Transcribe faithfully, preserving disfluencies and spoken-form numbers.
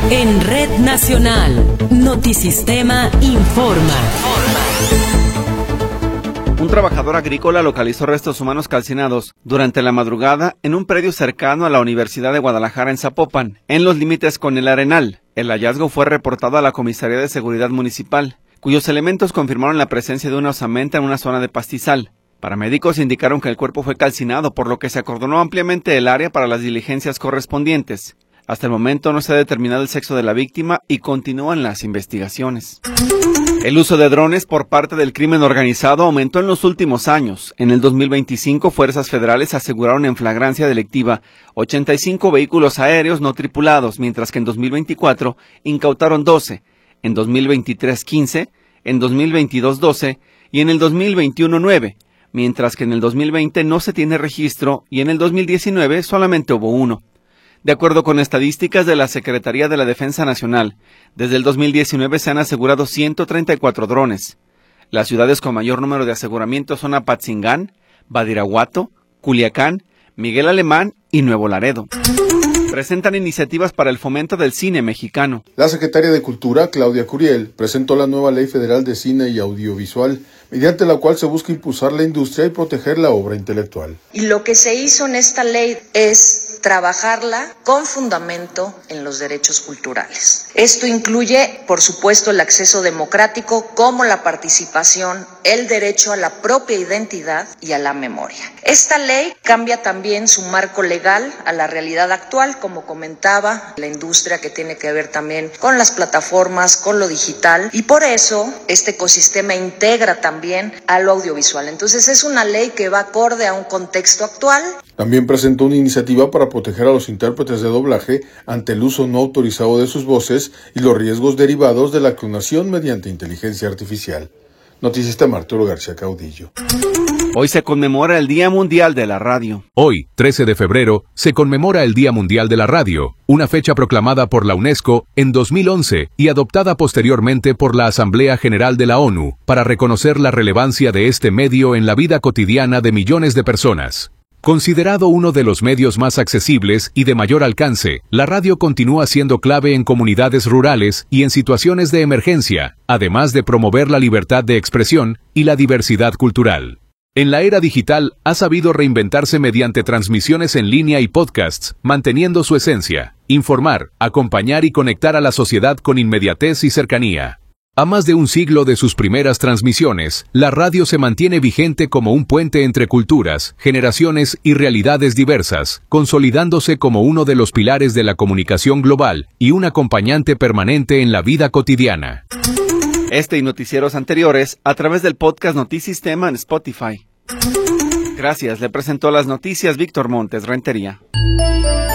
En Red Nacional, Notisistema informa. Un trabajador agrícola localizó restos humanos calcinados durante la madrugada en un predio cercano a la Universidad de Guadalajara en Zapopan, en los límites con el Arenal. El hallazgo fue reportado a la Comisaría de Seguridad Municipal, cuyos elementos confirmaron la presencia de una osamenta en una zona de pastizal. Paramédicos indicaron que el cuerpo fue calcinado, por lo que se acordonó ampliamente el área para las diligencias correspondientes. Hasta el momento no se ha determinado el sexo de la víctima y continúan las investigaciones. El uso de drones por parte del crimen organizado aumentó en los últimos años. En el dos mil veinticinco, fuerzas federales aseguraron en flagrancia delictiva ochenta y cinco vehículos aéreos no tripulados, mientras que en dos mil veinticuatro incautaron doce, en dos mil veintitrés quince, en dos mil veintidós doce y en el dos mil veintiuno nueve, mientras que en el dos mil veinte no se tiene registro y en el dos mil diecinueve solamente hubo uno. De acuerdo con estadísticas de la Secretaría de la Defensa Nacional, desde el dos mil diecinueve se han asegurado ciento treinta y cuatro drones. Las ciudades con mayor número de aseguramientos son Apatzingán, Badiraguato, Culiacán, Miguel Alemán y Nuevo Laredo. Presentan iniciativas para el fomento del cine mexicano. La secretaria de Cultura, Claudia Curiel, presentó la nueva Ley Federal de Cine y Audiovisual, mediante la cual se busca impulsar la industria y proteger la obra intelectual. Y lo que se hizo en esta ley es trabajarla con fundamento en los derechos culturales. Esto incluye, por supuesto, el acceso democrático, como la participación, el derecho a la propia identidad y a la memoria. Esta ley cambia también su marco legal a la realidad actual, como comentaba, la industria que tiene que ver también con las plataformas, con lo digital, y por eso este ecosistema integra también a lo audiovisual. Entonces es una ley que va acorde a un contexto actual. También presentó una iniciativa para proteger a los intérpretes de doblaje ante el uso no autorizado de sus voces y los riesgos derivados de la clonación mediante inteligencia artificial. Notisistema Arturo García Caudillo. Hoy se conmemora el Día Mundial de la Radio. Hoy, trece de febrero, se conmemora el Día Mundial de la Radio, una fecha proclamada por la UNESCO en dos mil once y adoptada posteriormente por la Asamblea General de la ONU para reconocer la relevancia de este medio en la vida cotidiana de millones de personas. Considerado uno de los medios más accesibles y de mayor alcance, la radio continúa siendo clave en comunidades rurales y en situaciones de emergencia, además de promover la libertad de expresión y la diversidad cultural. En la era digital, ha sabido reinventarse mediante transmisiones en línea y podcasts, manteniendo su esencia: informar, acompañar y conectar a la sociedad con inmediatez y cercanía. A más de un siglo de sus primeras transmisiones, la radio se mantiene vigente como un puente entre culturas, generaciones y realidades diversas, consolidándose como uno de los pilares de la comunicación global y un acompañante permanente en la vida cotidiana. Este y noticieros anteriores a través del podcast Notisistema en Spotify. Gracias, le presentó las noticias Víctor Montes Rentería.